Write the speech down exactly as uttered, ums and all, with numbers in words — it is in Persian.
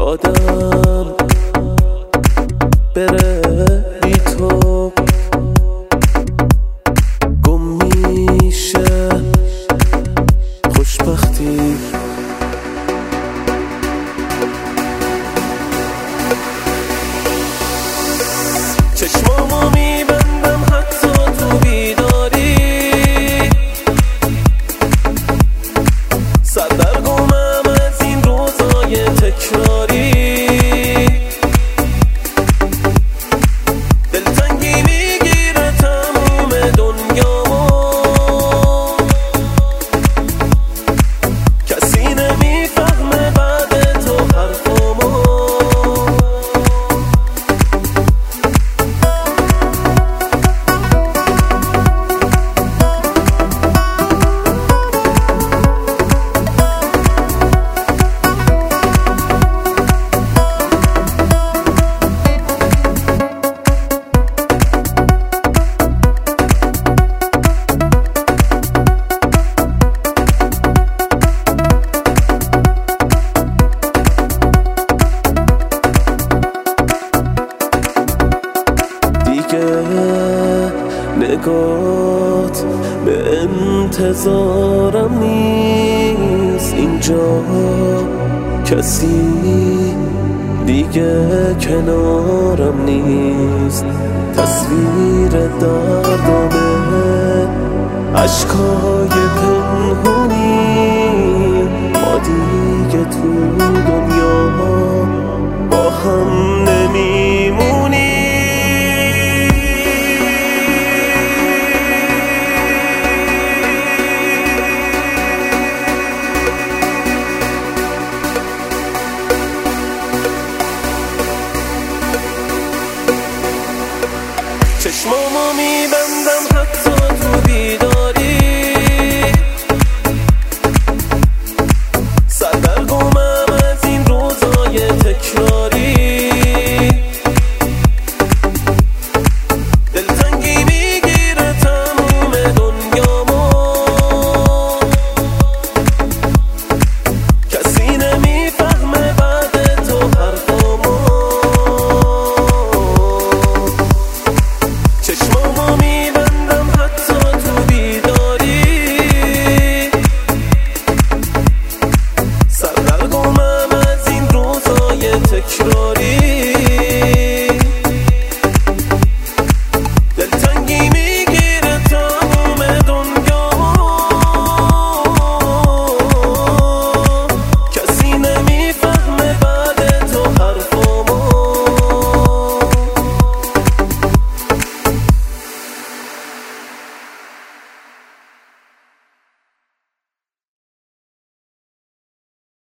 یادم بره بی تو گم میشه خوشبختی. چشمامو میبندم حتی تو بیداری، سردرگمم از این روزای تکراری. دلتنگی میگیره تموم دنیامو، کسی نمیفهمه بعد تو حرفامو. نگات به انتظارم نیست، اینجا کسی دیگه کنارم نیست. تصویر دردامه عشقای پنهونی، ما دیگه تو دنیا با هم نمیمونیم. چشمامو میبندم حتی تو بیداری، سردرگمم از این روزای تکراری. دلتنگی میگیره تموم دنیامو، کسی نمیفهمه بعد تو حرفامو. چشمامو میبندم حتی تو بیداری، سردرگمم از این روزای تکراری.